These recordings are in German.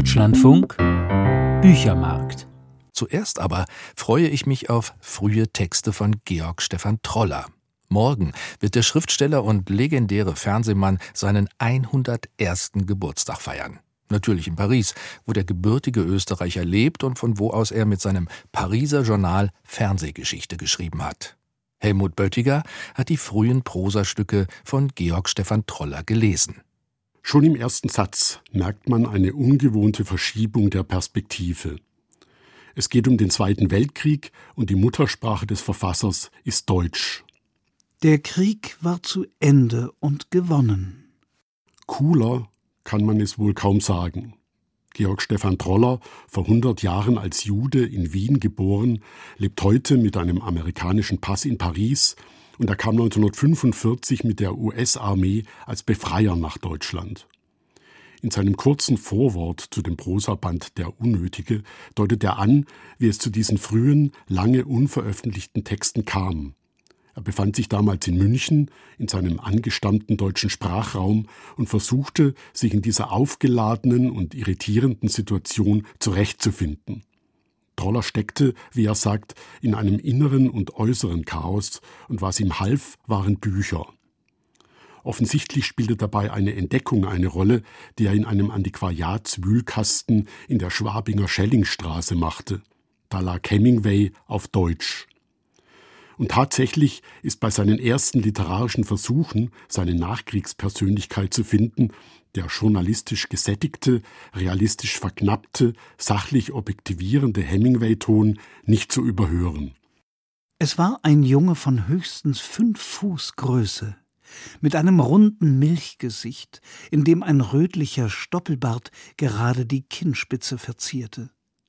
Deutschlandfunk Büchermarkt. Zuerst aber freue ich mich auf frühe Texte von Georg Stephan Troller. Morgen wird der Schriftsteller und legendäre Fernsehmann seinen 101. Geburtstag feiern. Natürlich in Paris, wo der gebürtige Österreicher lebt und von wo aus er mit seinem Pariser Journal Fernsehgeschichte geschrieben hat. Helmut Böttiger hat die frühen Prosastücke von Georg Stephan Troller gelesen. Schon im ersten Satz merkt man eine ungewohnte Verschiebung der Perspektive. Es geht um den Zweiten Weltkrieg und die Muttersprache des Verfassers ist Deutsch. Der Krieg war zu Ende und gewonnen. Cooler kann man es wohl kaum sagen. Georg Stephan Troller, vor 100 Jahren als Jude in Wien geboren, lebt heute mit einem amerikanischen Pass in Paris und er kam 1945 mit der US-Armee als Befreier nach Deutschland. In seinem kurzen Vorwort zu dem Prosaband Der Unnötige deutet er an, wie es zu diesen frühen, lange unveröffentlichten Texten kam. Er befand sich damals in München, in seinem angestammten deutschen Sprachraum und versuchte, sich in dieser aufgeladenen und irritierenden Situation zurechtzufinden. Troller steckte, wie er sagt, in einem inneren und äußeren Chaos und was ihm half, waren Bücher. Offensichtlich spielte dabei eine Entdeckung eine Rolle, die er in einem Antiquariatswühlkasten in der Schwabinger Schellingstraße machte. Da lag Hemingway auf Deutsch. Und tatsächlich ist bei seinen ersten literarischen Versuchen, seine Nachkriegspersönlichkeit zu finden, der journalistisch gesättigte, realistisch verknappte, sachlich objektivierende Hemingway-Ton nicht zu überhören. Es war ein Junge von höchstens 5 Fuß Größe, mit einem runden Milchgesicht, in dem ein rötlicher Stoppelbart gerade die Kinnspitze verzierte.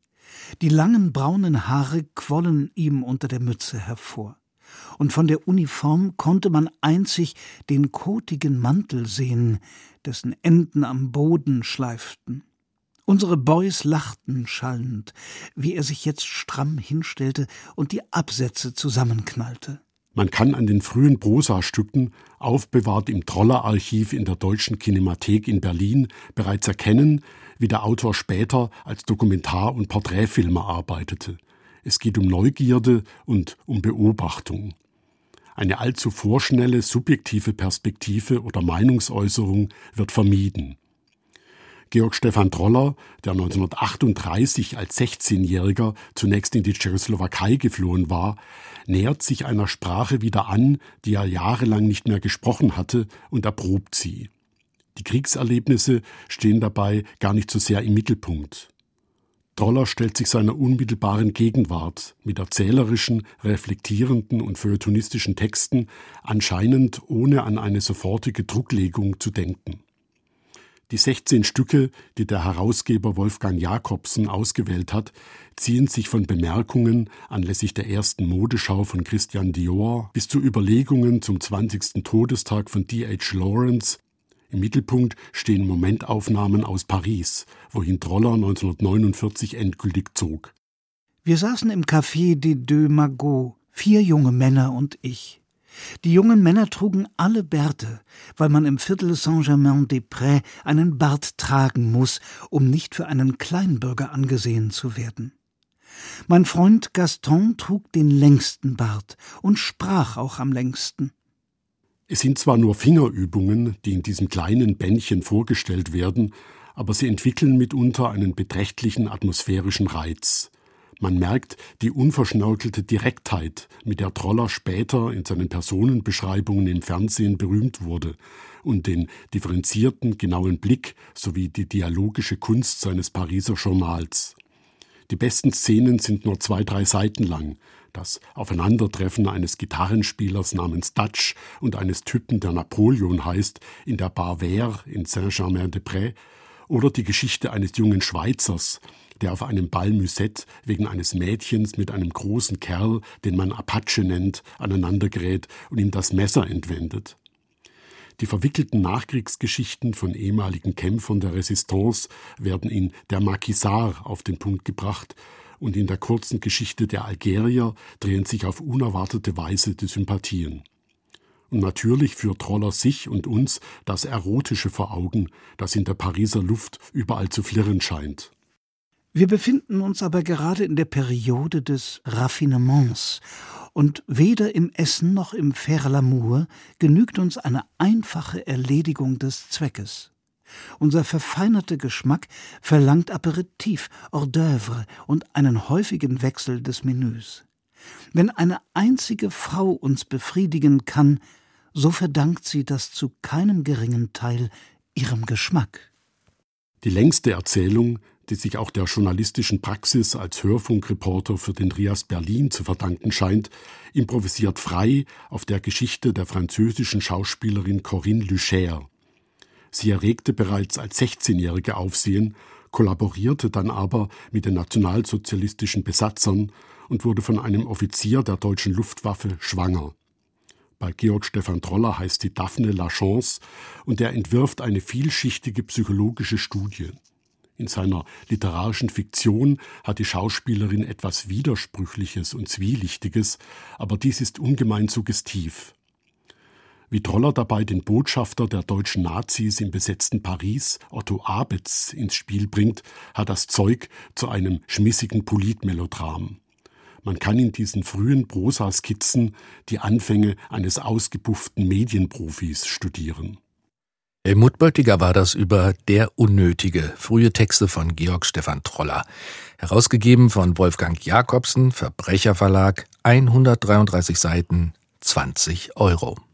Die langen braunen Haare quollen ihm unter der Mütze hervor. Und von der Uniform konnte man einzig den kotigen Mantel sehen, dessen Enden am Boden schleiften. Unsere Boys lachten schallend, wie er sich jetzt stramm hinstellte und die Absätze zusammenknallte. Man kann an den frühen Prosastücken, aufbewahrt im Troller-Archiv in der Deutschen Kinemathek in Berlin, bereits erkennen, wie der Autor später als Dokumentar- und Porträtfilmer arbeitete. Es geht um Neugierde und um Beobachtung. Eine allzu vorschnelle, subjektive Perspektive oder Meinungsäußerung wird vermieden. Georg Stephan Troller, der 1938 als 16-Jähriger zunächst in die Tschechoslowakei geflohen war, nähert sich einer Sprache wieder an, die er jahrelang nicht mehr gesprochen hatte, und erprobt sie. Die Kriegserlebnisse stehen dabei gar nicht so sehr im Mittelpunkt. Troller stellt sich seiner unmittelbaren Gegenwart mit erzählerischen, reflektierenden und feuilletonistischen Texten anscheinend ohne an eine sofortige Drucklegung zu denken. Die 16 Stücke, die der Herausgeber Wolfgang Jacobsen ausgewählt hat, ziehen sich von Bemerkungen anlässlich der ersten Modeschau von Christian Dior bis zu Überlegungen zum 20. Todestag von D.H. Lawrence. Im Mittelpunkt stehen Momentaufnahmen aus Paris, wohin Troller 1949 endgültig zog. Wir saßen im Café des Deux Magots, 4 junge Männer und ich. Die jungen Männer trugen alle Bärte, weil man im Viertel Saint-Germain-des-Prés einen Bart tragen muss, um nicht für einen Kleinbürger angesehen zu werden. Mein Freund Gaston trug den längsten Bart und sprach auch am längsten. Es sind zwar nur Fingerübungen, die in diesem kleinen Bändchen vorgestellt werden, aber sie entwickeln mitunter einen beträchtlichen atmosphärischen Reiz. Man merkt die unverschnörkelte Direktheit, mit der Troller später in seinen Personenbeschreibungen im Fernsehen berühmt wurde, und den differenzierten, genauen Blick sowie die dialogische Kunst seines Pariser Journals. Die besten Szenen sind nur 2-3 Seiten lang. Das Aufeinandertreffen eines Gitarrenspielers namens Dutch und eines Typen, der Napoleon heißt, in der Bar Vert in Saint-Germain-des-Prés, oder die Geschichte eines jungen Schweizers, der auf einem Bal Musette wegen eines Mädchens mit einem großen Kerl, den man Apache nennt, aneinandergerät und ihm das Messer entwendet. Die verwickelten Nachkriegsgeschichten von ehemaligen Kämpfern der Resistance werden in Der Maquisard auf den Punkt gebracht, und in der kurzen Geschichte der Algerier drehen sich auf unerwartete Weise die Sympathien. Und natürlich führt Troller sich und uns das Erotische vor Augen, das in der Pariser Luft überall zu flirren scheint. Wir befinden uns aber gerade in der Periode des Raffinements, und weder im Essen noch im Faire l'amour genügt uns eine einfache Erledigung des Zweckes. Unser verfeinerter Geschmack verlangt Aperitif, Hors d'œuvre und einen häufigen Wechsel des Menüs. Wenn eine einzige Frau uns befriedigen kann, so verdankt sie das zu keinem geringen Teil ihrem Geschmack. Die längste Erzählung, die sich auch der journalistischen Praxis als Hörfunkreporter für den RIAS Berlin zu verdanken scheint, improvisiert frei auf der Geschichte der französischen Schauspielerin Corinne Luchaire. Sie erregte bereits als 16-Jährige Aufsehen, kollaborierte dann aber mit den nationalsozialistischen Besatzern und wurde von einem Offizier der deutschen Luftwaffe schwanger. Bei Georg Stephan Troller heißt sie Daphne Lachance und er entwirft eine vielschichtige psychologische Studie. In seiner literarischen Fiktion hat die Schauspielerin etwas Widersprüchliches und Zwielichtiges, aber dies ist ungemein suggestiv. Wie Troller dabei den Botschafter der deutschen Nazis im besetzten Paris, Otto Abetz, ins Spiel bringt, hat das Zeug zu einem schmissigen Politmelodram. Man kann in diesen frühen Prosaskizzen die Anfänge eines ausgepufften Medienprofis studieren. Helmut Böttiger war das über Der Unnötige, frühe Texte von Georg Stephan Troller. Herausgegeben von Wolfgang Jacobsen, Verbrecherverlag, 133 Seiten, 20 €.